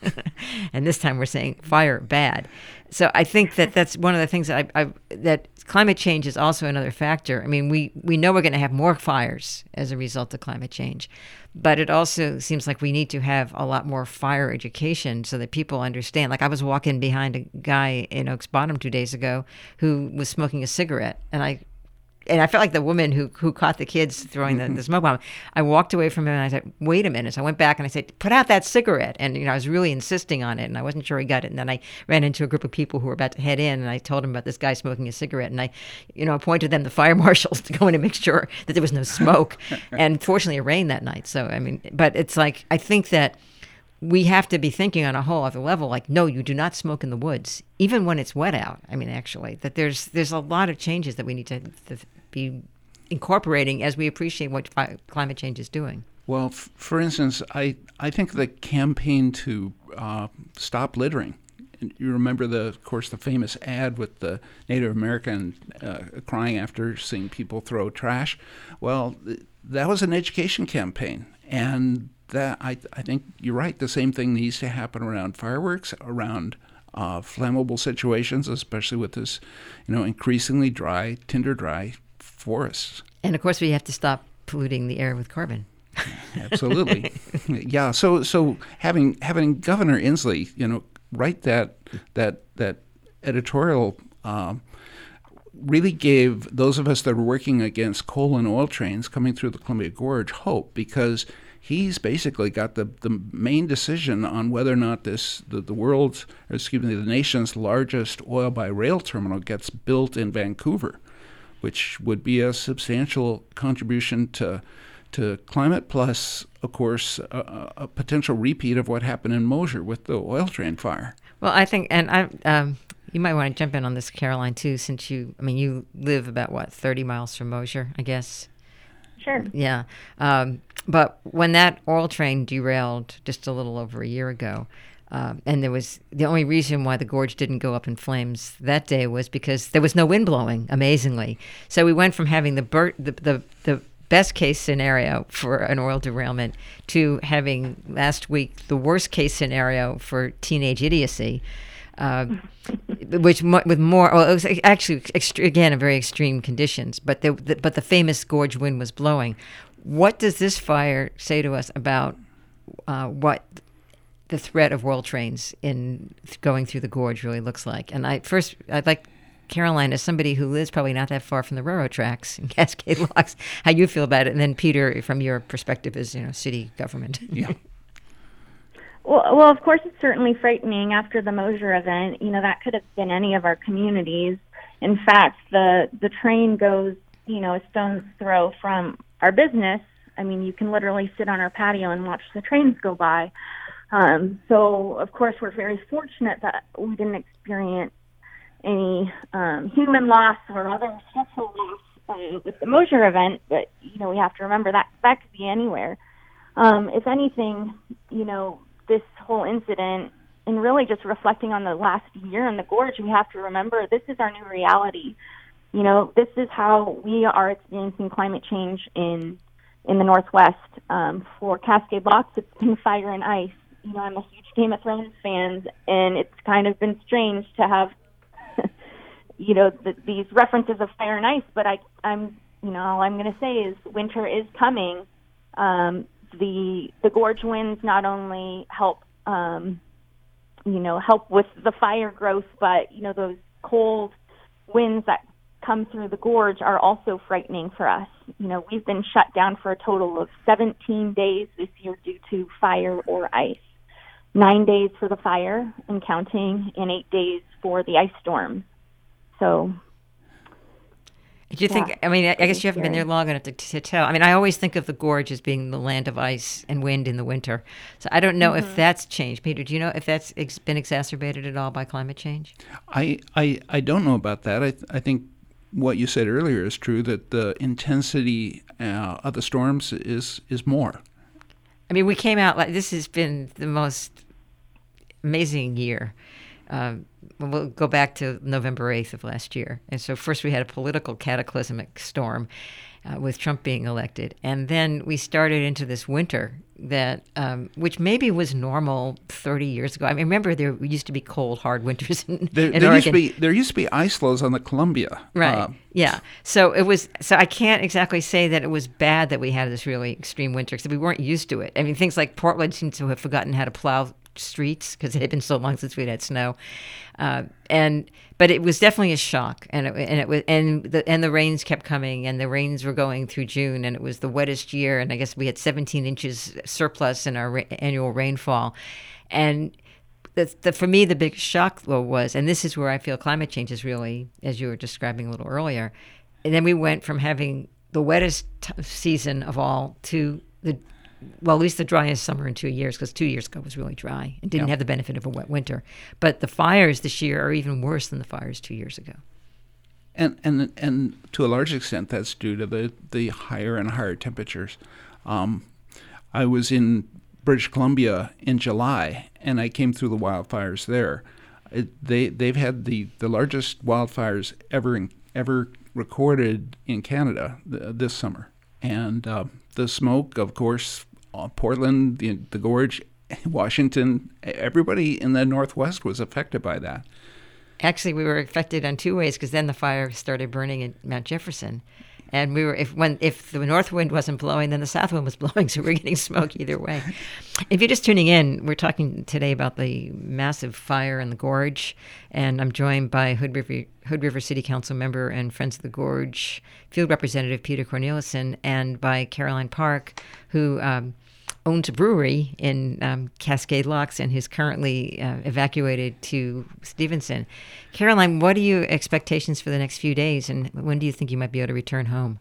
and this time we're saying fire bad. So I think that that's one of the things that I, I that climate change is also another factor. I mean, we, we know we're going to have more fires as a result of climate change, but it also seems like we need to have a lot more fire education so that people understand. Like I was walking behind a guy in Oaks Bottom two days ago who was smoking a cigarette, and I And I felt like the woman who who caught the kids throwing the, the smoke bomb. I walked away from him and I said, wait a minute. So I went back and I said, put out that cigarette. And, you know, I was really insisting on it and I wasn't sure he got it. And then I ran into a group of people who were about to head in and I told them about this guy smoking a cigarette. And I, you know, appointed them the fire marshals to go in and make sure that there was no smoke. And fortunately it rained that night. So, I mean, but it's like, I think that we have to be thinking on a whole other level, like, no, you do not smoke in the woods, even when it's wet out. I mean, actually, that there's there's a lot of changes that we need to, to be incorporating as we appreciate what fi- climate change is doing. Well, f- for instance, I, I think the campaign to uh, stop littering, you remember, the, of course, the famous ad with the Native American uh, crying after seeing people throw trash. Well, th- that was an education campaign, and that I, I think you're right. The same thing needs to happen around fireworks, around uh, flammable situations, especially with this, you know, increasingly dry, tinder dry forests. And of course, we have to stop polluting the air with carbon. Absolutely, yeah. So, so having having Governor Inslee, you know, write that that that editorial. Um, really gave those of us that are working against coal and oil trains coming through the Columbia Gorge hope, because he's basically got the, the main decision on whether or not this the, the world's, or excuse me, the nation's largest oil by rail terminal gets built in Vancouver, which would be a substantial contribution to to climate, plus, of course, a, a potential repeat of what happened in Mosier with the oil train fire. Well, I think, and I, um, you might want to jump in on this, Caroline, too, since you, I mean, you live about, what, thirty miles from Mosier, I guess? Sure. Yeah. Um, but when that oil train derailed just a little over a year ago, um, and there was, the only reason why the gorge didn't go up in flames that day was because there was no wind blowing, amazingly. So we went from having the bur- the, the, the best case scenario for an oil derailment to having last week the worst case scenario for teenage idiocy, uh, which mo- with more, well, it was actually ext- again a very extreme conditions, but the, the but the famous gorge wind was blowing. What does this fire say to us about uh, what the threat of oil trains in going through the gorge really looks like? And I first I'd like, Caroline, as somebody who lives probably not that far from the railroad tracks in Cascade Locks, how you feel about it, and then Peter, from your perspective as, you know, city government. Yeah. Well, well, of course, it's certainly frightening after the Mosier event. You know, that could have been any of our communities. In fact, the the train goes, you know, a stone's throw from our business. I mean, you can literally sit on our patio and watch the trains go by. Um, so, of course, we're very fortunate that we didn't experience any um, human loss or other structural loss uh, with the Mosier event, but, you know, we have to remember that that could be anywhere. Um, if anything, you know, this whole incident, and really just reflecting on the last year in the gorge, we have to remember this is our new reality. You know, this is how we are experiencing climate change in in the Northwest. Um, for Cascade Locks, it's been fire and ice. You know, I'm a huge Game of Thrones fan, and it's kind of been strange to have you know, the, these references of fire and ice, but I, I'm, you know, all I'm going to say is winter is coming. Um, the the gorge winds not only help, um, you know, help with the fire growth, but, you know, those cold winds that come through the gorge are also frightening for us. You know, we've been shut down for a total of seventeen days this year due to fire or ice. Nine days for the fire and counting, and eight days for the ice storm. So, Did you Yeah. think, I mean, I I guess you haven't been Scary. there long enough to, to tell. I mean, I always think of the gorge as being the land of ice and wind in the winter. So I don't know Mm-hmm. if that's changed. Peter, do you know if that's ex- been exacerbated at all by climate change? I, I, I don't know about that. I, th- I think what you said earlier is true, that the intensity uh, of the storms is, is more. I mean, we came out like this has been the most amazing year. Um, we'll go back to November eighth of last year. And so first we had a political cataclysmic storm uh, with Trump being elected. And then we started into this winter that, um, which maybe was normal thirty years ago. I mean, remember there used to be cold, hard winters in, There, in there used to Oregon. be there used to be ice floes on the Columbia. Right. Uh, yeah. So it was. So I can't exactly say that it was bad that we had this really extreme winter because we weren't used to it. I mean, things like Portland seems to have forgotten how to plow streets because it had been so long since we'd had snow, uh, and but it was definitely a shock, and it, and it was and the and the rains kept coming, and the rains were going through June, and it was the wettest year, and I guess we had seventeen inches surplus in our ra- annual rainfall, and. The, the, for me, the big shock though was, and this is where I feel climate change is really, as you were describing a little earlier, and then we went from having the wettest t- season of all to the, well, at least the driest summer in two years, because two years ago was really dry and didn't Yeah. have the benefit of a wet winter. But the fires this year are even worse than the fires two years ago. And, and and to a large extent, that's due to the, the higher and higher temperatures. Um, I was in British Columbia in July, and I came through the wildfires there. It, they they've had the, the largest wildfires ever in, ever recorded in Canada th- this summer, and uh, the smoke, of course, uh, Portland, the the gorge, Washington, everybody in the Northwest was affected by that. Actually, we were affected on two ways because then the fire started burning at Mount Jefferson. And we were if when if the north wind wasn't blowing, then the south wind was blowing, so we were getting smoke either way. If you're just tuning in, we're talking today about the massive fire in the gorge, and I'm joined by Hood River Hood River City Council member and Friends of the Gorge Field Representative Peter Corneliuson, and by Caroline Park, who um, owns a brewery in um, Cascade Locks and who's currently uh, evacuated to Stevenson. Caroline, what are your expectations for the next few days, and when do you think you might be able to return home?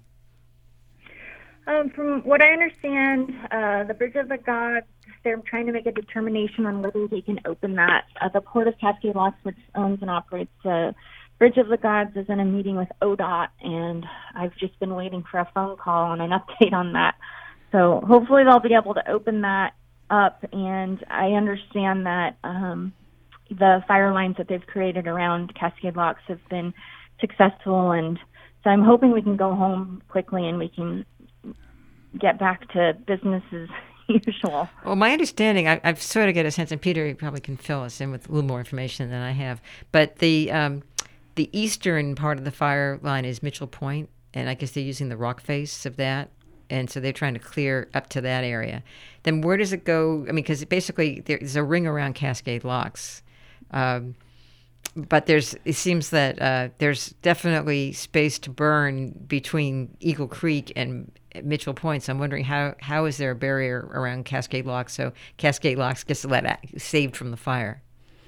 Um, from what I understand, uh, the Bridge of the Gods, they're trying to make a determination on whether they can open that. Uh, the Port of Cascade Locks, which owns and operates the Bridge of the Gods, is in a meeting with O D O T, and I've just been waiting for a phone call and an update on that. So hopefully they'll be able to open that up, and I understand that um, the fire lines that they've created around Cascade Locks have been successful, and so I'm hoping we can go home quickly and we can get back to business as usual. Well, my understanding, I, I've sort of get a sense, and Peter you probably can fill us in with a little more information than I have, but the um, the eastern part of the fire line is Mitchell Point, and I guess they're using the rock face of that. And so they're trying to clear up to that area. Then where does it go? I mean, because basically there's a ring around Cascade Locks. Um, but there's it seems that uh, there's definitely space to burn between Eagle Creek and Mitchell Point. So I'm wondering how, how is there a barrier around Cascade Locks so Cascade Locks gets let saved from the fire?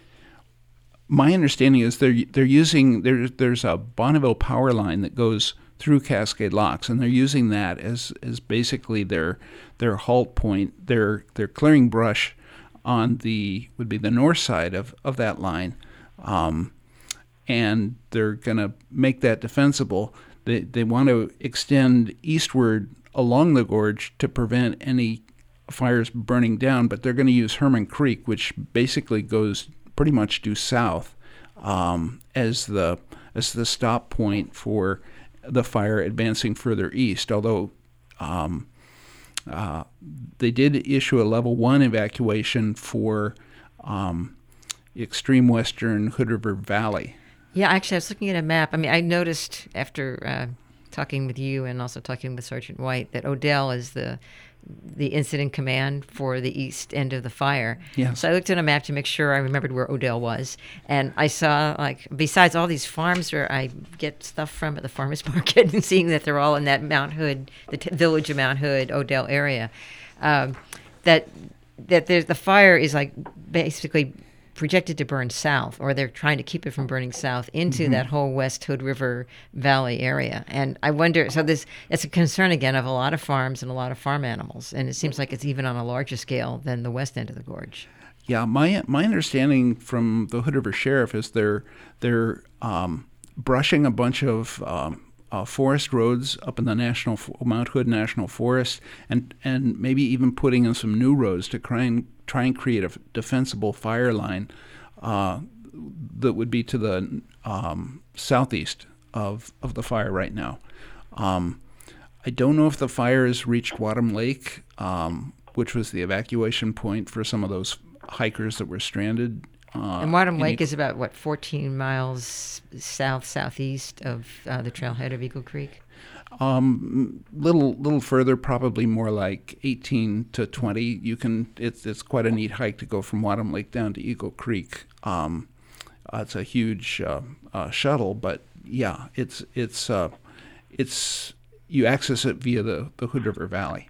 My understanding is they're they're using there, there's a Bonneville power line that goes through Cascade Locks, and they're using that as, as basically their their halt point. They're they're clearing brush on the would be the north side of, of that line, um, and they're going to make that defensible. They they want to extend eastward along the gorge to prevent any fires burning down, but they're going to use Herman Creek, which basically goes pretty much due south, um, as the as the stop point for the fire advancing further east, although um, uh, they did issue a level one evacuation for um, extreme western Hood River Valley. Yeah, actually, I was looking at a map. I mean, I noticed after uh, talking with you and also talking with Sergeant White that Odell is the the incident command for the east end of the fire. Yes. So I looked at a map to make sure I remembered where Odell was. And I saw, like, besides all these farms where I get stuff from at the farmer's market and seeing that they're all in that Mount Hood, the t- village of Mount Hood, Odell area, um, that that there's the fire is, like, basically projected to burn south, or they're trying to keep it from burning south into mm-hmm. that whole West Hood River Valley area. And I wonder, so this it's a concern again of a lot of farms and a lot of farm animals, and it seems like it's even on a larger scale than the west end of the gorge. Yeah, my my understanding from the Hood River Sheriff is they're they're um, brushing a bunch of um, uh, forest roads up in the national Mount Hood National Forest, and and maybe even putting in some new roads to try and try and create a defensible fire line uh, that would be to the um, southeast of of the fire right now. Um, I don't know if the fire has reached Wadham Lake, um, which was the evacuation point for some of those hikers that were stranded. Uh, and Wadham Lake e- is about, what, fourteen miles south, southeast of uh, the trailhead of Eagle Creek? Um, little little further, probably more like eighteen to twenty. You can. It's it's quite a neat hike to go from Wadham Lake down to Eagle Creek. Um, uh, it's a huge uh, uh, shuttle, but yeah, it's it's uh, it's you access it via the, the Hood River Valley.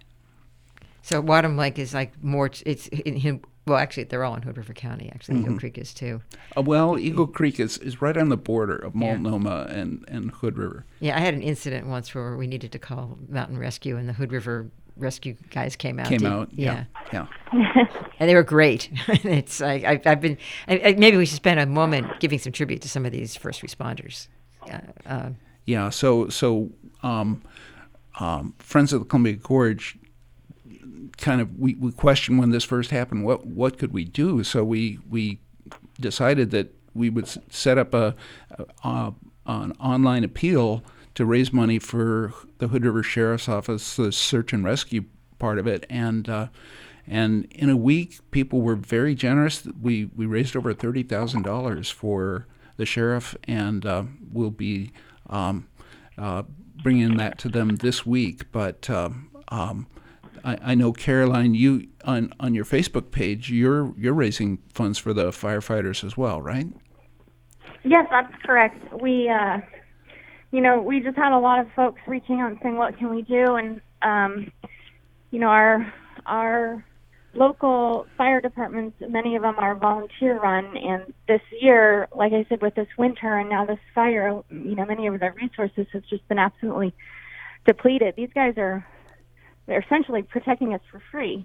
So Wadham Lake is like more. It's in, in, well, actually, they're all in Hood River County. Actually, mm-hmm. Eagle Creek is too. Uh, well, Eagle Creek is, is right on the border of Multnomah yeah. and, and Hood River. Yeah, I had an incident once where we needed to call Mountain Rescue, and the Hood River rescue guys came out. Came to, out, yeah, yeah, and they were great. It's like I, I've been. I, I, maybe we should spend a moment giving some tribute to some of these first responders. Uh, uh, yeah. So so um, um, Friends of the Columbia Gorge. Kind of, we, we questioned when this first happened, what what could we do? So we we decided that we would set up a, a an online appeal to raise money for the Hood River Sheriff's Office, the search and rescue part of it, and uh, and in a week, people were very generous. We we raised over thirty thousand dollars for the sheriff, and uh, we'll be um, uh, bringing that to them this week. But um, um, I, I know, Caroline, you on, on your Facebook page, you're you're raising funds for the firefighters as well, right? Yes, that's correct. We, uh, you know, we just had a lot of folks reaching out and saying, "What can we do?" And um, you know, our our local fire departments, many of them are volunteer run, and this year, like I said, with this winter and now this fire, you know, many of their resources have just been absolutely depleted. These guys are. They're essentially protecting us for free.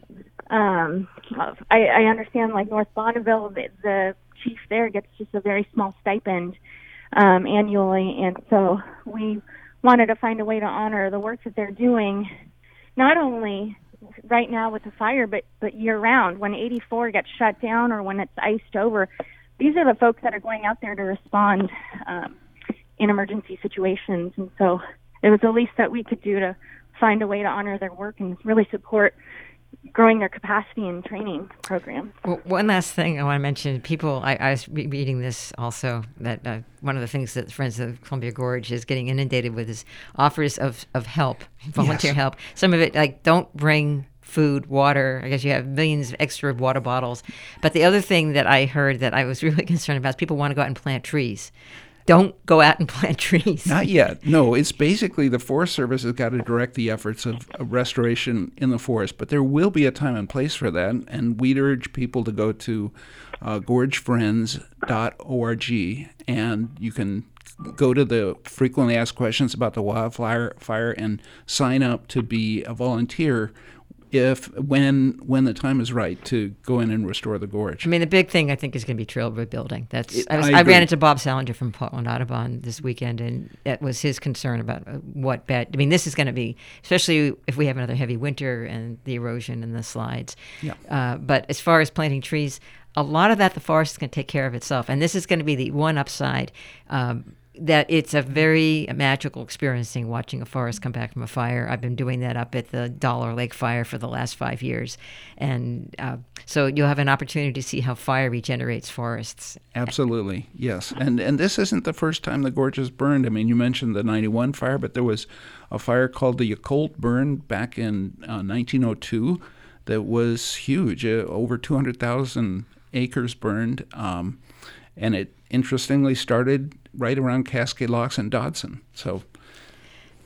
Um, I, I understand, like North Bonneville, the, the chief there gets just a very small stipend um, annually, and so we wanted to find a way to honor the work that they're doing, not only right now with the fire, but, but year-round. When eighty-four gets shut down or when it's iced over, these are the folks that are going out there to respond um, in emergency situations, and so it was the least that we could do to find a way to honor their work and really support growing their capacity and training programs. Well, one last thing I want to mention. People, I, I was re- reading this also, that uh, one of the things that Friends of Columbia Gorge is getting inundated with is offers of, of help, volunteer yes. help. Some of it, like, don't bring food, water. I guess you have millions of extra water bottles. But the other thing that I heard that I was really concerned about is people want to go out and plant trees. Don't go out and plant trees. Not yet. No, it's basically the Forest Service has got to direct the efforts of, of restoration in the forest. But there will be a time and place for that, and we'd urge people to go to uh, gorge friends dot org, and you can go to the frequently asked questions about the wildfire fire and sign up to be a volunteer if when when the time is right to go in and restore the gorge. I mean, the big thing I think is going to be trail rebuilding. That's it, I, was, I, I ran into Bob Salinger from Portland Audubon this weekend, and that was his concern about what bad. I mean, this is going to be, especially if we have another heavy winter and the erosion and the slides. Yeah. Uh, but as far as planting trees, a lot of that the forest is going to take care of itself, and this is going to be the one upside. Um, that it's a very magical experiencing watching a forest come back from a fire. I've been doing that up at the Dollar Lake Fire for the last five years. And uh, so you'll have an opportunity to see how fire regenerates forests. Absolutely, yes. And and this isn't the first time the gorge has burned. I mean, you mentioned the ninety-one fire, but there was a fire called the Yakult burn back in uh, nineteen oh two that was huge. Uh, over two hundred thousand acres burned. Um, and it interestingly started right around Cascade Locks and Dodson. So,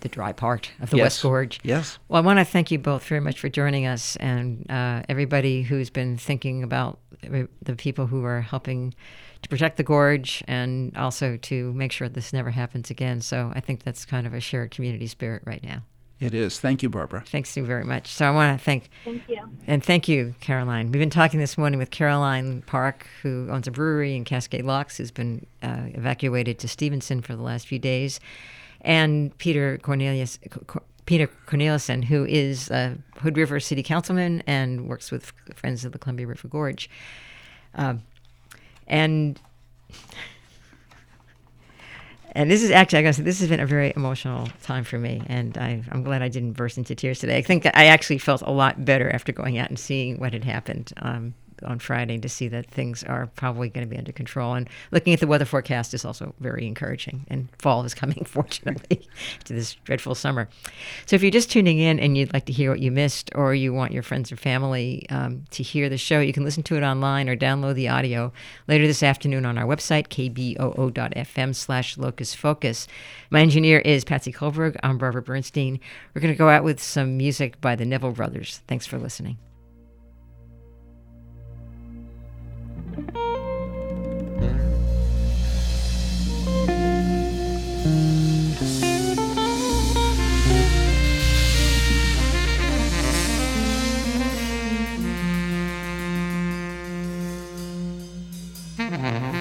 the dry part of the Yes. West Gorge. Yes. Well, I want to thank you both very much for joining us, and uh, everybody who's been thinking about the people who are helping to protect the gorge and also to make sure this never happens again. So I think that's kind of a shared community spirit right now. It is. Thank you, Barbara. Thanks you very much. So I want to thank Thank you. and thank you, Caroline. We've been talking this morning with Caroline Park, who owns a brewery in Cascade Locks, who's been uh, evacuated to Stevenson for the last few days, and Peter Cornelius. Peter Corneliuson, who is a Hood River City Councilman and works with Friends of the Columbia River Gorge. Um, and and this is actually, I gotta say, this has been a very emotional time for me, and I, I'm glad I didn't burst into tears today. I think I actually felt a lot better after going out and seeing what had happened um, on Friday, to see that things are probably going to be under control. And looking at the weather forecast is also very encouraging, and fall is coming, fortunately, to this dreadful summer. So if you're just tuning in and you'd like to hear what you missed, or you want your friends or family um, to hear the show, you can listen to it online or download the audio later this afternoon on our website, k b o o dot f m slash locus focus. My engineer is Patsy Kohlberg. I'm Barbara Bernstein. We're going to go out with some music by the Neville Brothers. Thanks for listening. Mm-hmm.